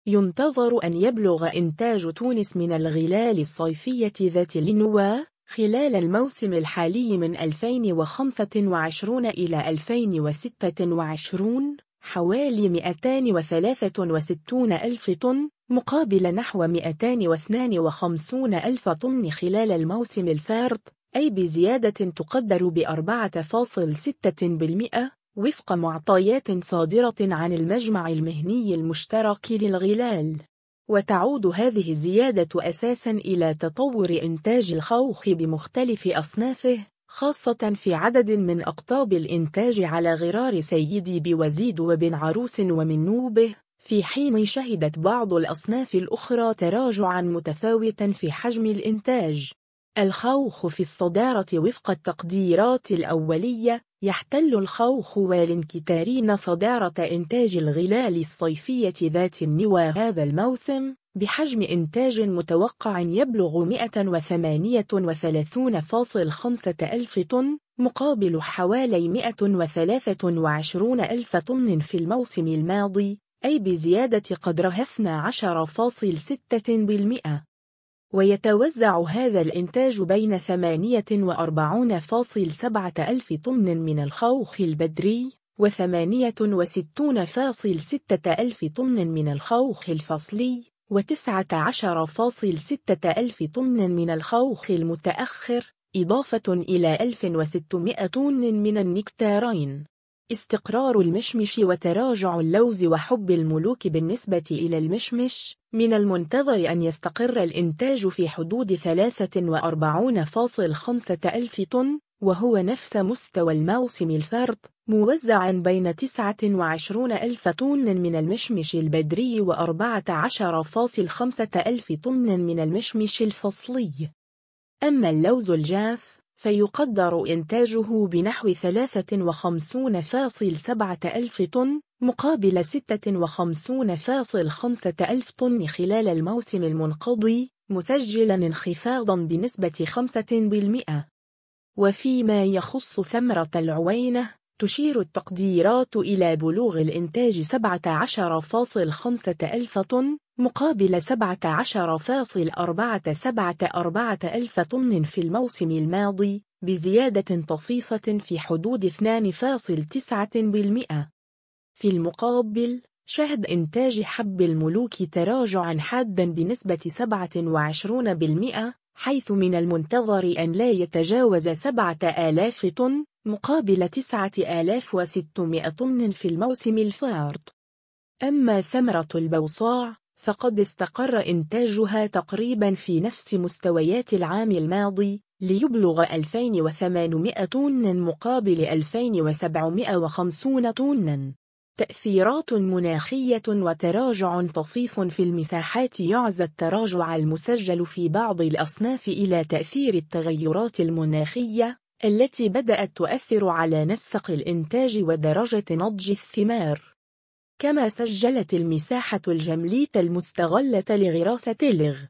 ينتظر أن يبلغ إنتاج تونس من الغلال الصيفية ذات النواة خلال الموسم الحالي من 2025 إلى 2026 حوالي 263 ألف طن، مقابل نحو 252 ألف طن خلال الموسم الفارط، أي بزيادة تقدر ب4.6% وفق معطيات صادرة عن المجمع المهني المشترك للغلال. وتعود هذه الزيادة أساساً إلى تطور إنتاج الخوخ بمختلف أصنافه، خاصة في عدد من أقطاب الإنتاج على غرار سيدي بوزيد وبن عروس ومنوبه، في حين شهدت بعض الأصناف الأخرى تراجعاً متفاوتاً في حجم الإنتاج. الخوخ في الصدارة وفق التقديرات الأولية. يحتل الخوخ والانكتارين صدارة إنتاج الغلال الصيفية ذات النواة هذا الموسم، بحجم إنتاج متوقع يبلغ 138.5 ألف طن، مقابل حوالي 123 ألف طن في الموسم الماضي، أي بزيادة قدر 12.6%. ويتوزع هذا الإنتاج بين 48.7 ألف طن من الخوخ البدري، و68.6 ألف طن من الخوخ الفصلي، و19.6 ألف طن من الخوخ المتأخر، إضافة إلى 1600 طن من النكتارين. استقرار المشمش وتراجع اللوز وحب الملوك. بالنسبة إلى المشمش، من المنتظر أن يستقر الإنتاج في حدود 43.5 ألف طن، وهو نفس مستوى الموسم الفارط، موزعا بين 29 ألف طن من المشمش البدري و14.5 ألف طن من المشمش الفصلي. أما اللوز الجاف فيقدر إنتاجه بنحو 53.7 ألف طن، مقابل 56.5 ألف طن خلال الموسم المنقضي، مسجلا انخفاضا بنسبة 5%. وفيما يخص ثمرة العوينة، تشير التقديرات إلى بلوغ الإنتاج 17.5 ألف طن، مقابل 17.47 ألف طن في الموسم الماضي، بزيادة طفيفة في حدود 2.9%. في المقابل، شهد إنتاج حب الملوك تراجعا حادا بنسبة 27%، حيث من المنتظر أن لا يتجاوز 7,000 طن، مقابل 9,600 طن في الموسم الفارط. أما ثمرة البوصاع، فقد استقر إنتاجها تقريبا في نفس مستويات العام الماضي، ليبلغ 2,800 طن مقابل 2,750 طن. تأثيرات مناخية وتراجع طفيف في المساحات. يعزى التراجع المسجل في بعض الأصناف إلى تأثير التغيرات المناخية التي بدأت تؤثر على نسق الإنتاج ودرجة نضج الثمار. كما سجلت المساحة الجملية المستغلة لغراسة الغ